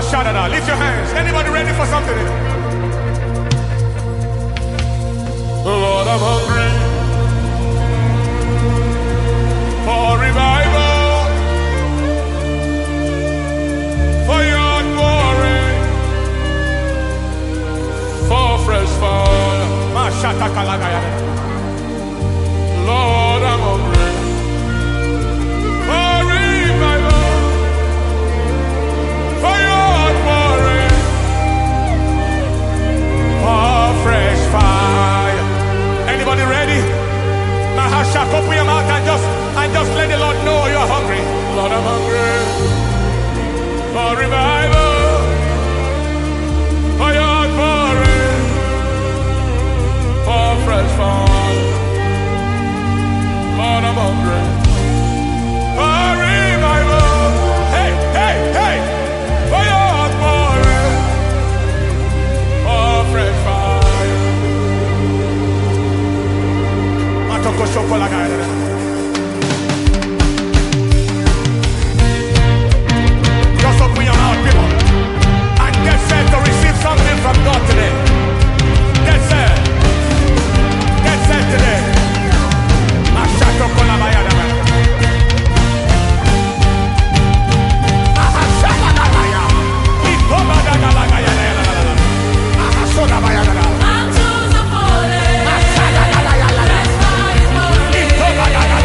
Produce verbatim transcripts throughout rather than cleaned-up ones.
Lift your hands. Anybody ready for something? Lord, I'm hungry for revival, for your glory, for fresh fire. Lord, I'm hungry for revival, for your glory, for fresh fire. Anybody ready? Mahasha, open your mouth and just and just let the Lord know you're hungry. Lord, I'm hungry for revival, for your glory, for fresh fire. Lord, I'm hungry for revival. Hey, hey, hey, for your glory, for fresh fire. Matoko shokola gaida. Just open your mouth, people, and get set to receive something from God today. Get set. Get set today. Mashato kolabayada. Ahashabalaya. Ikobadagalagaya. Ahasodabayada. I'm chosen for it. Ashadalalaya. Ikobadagalagaya.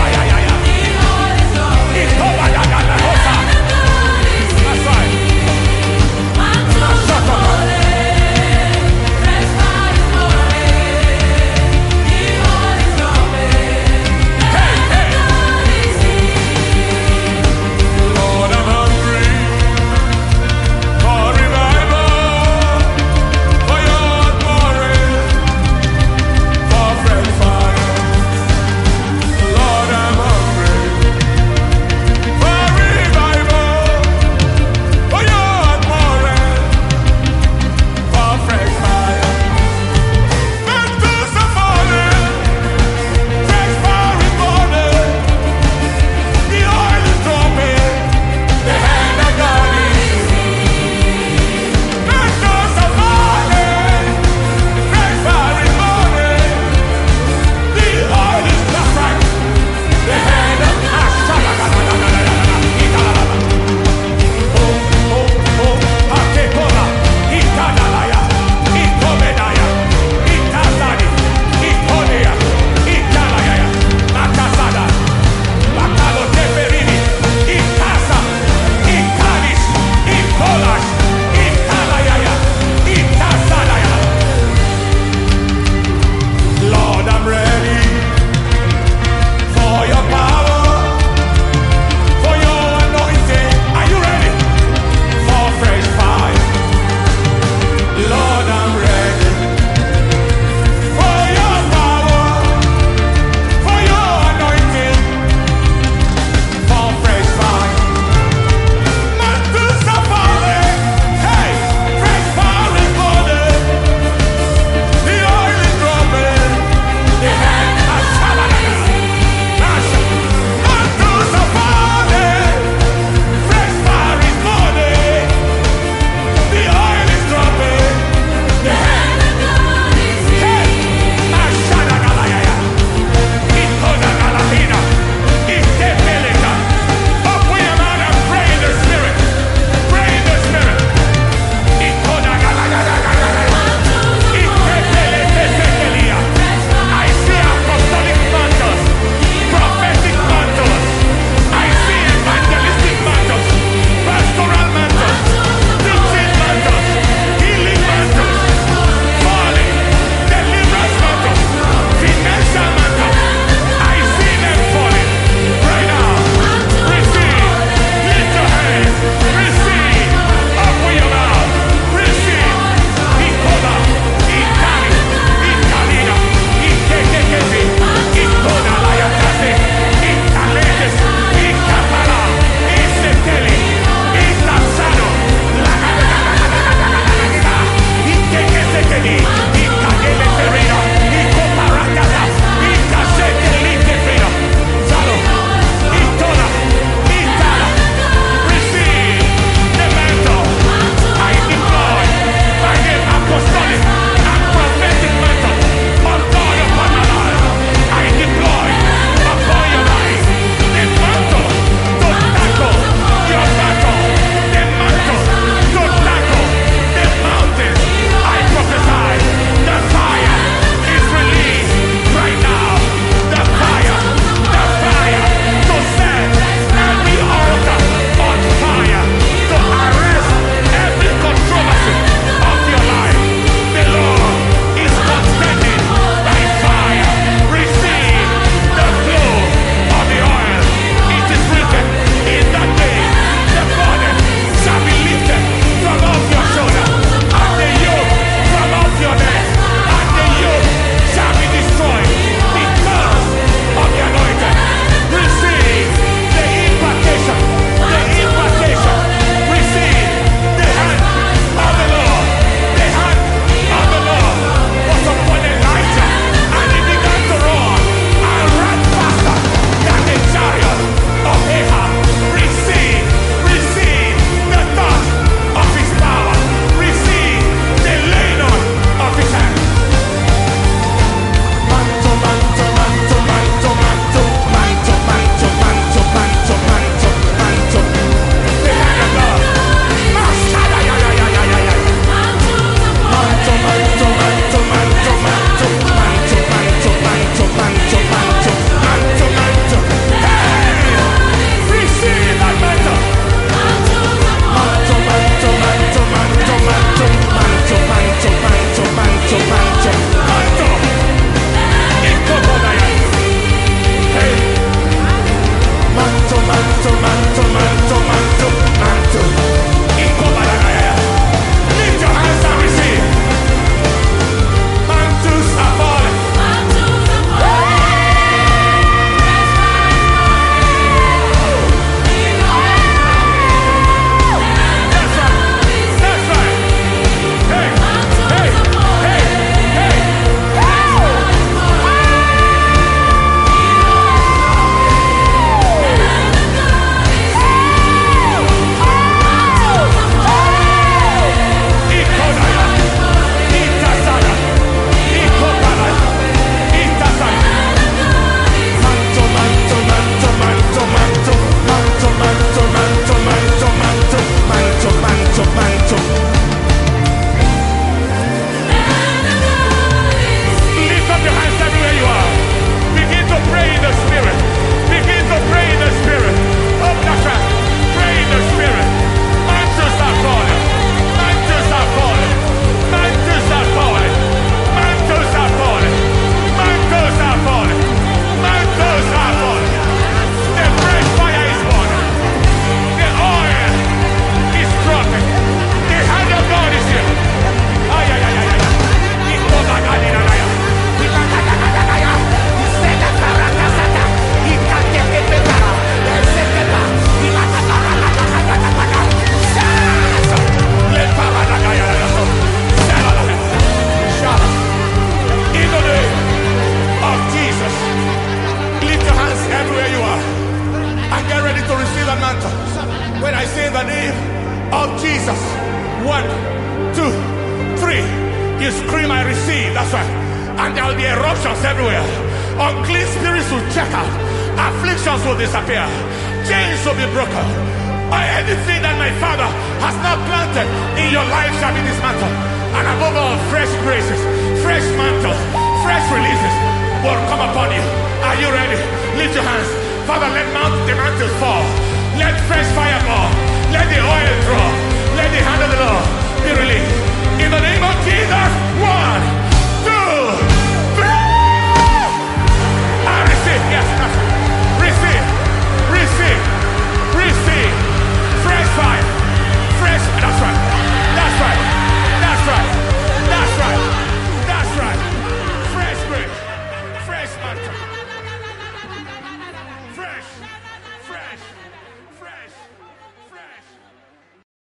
mantles. When I say the name of Jesus, one, two, three, you scream, I receive. That's right. And there will be eruptions everywhere. Unclean spirits will check out. Afflictions will disappear. Chains will be broken. Or anything that my Father has not planted in your life shall be dismantled. And above all, fresh graces, fresh mantles, fresh releases will come upon you. Are you ready? Lift your hands. Father, let mount, the mantles fall. Let fresh fire fall. Let the oil drop. Let the hand of the Lord be released.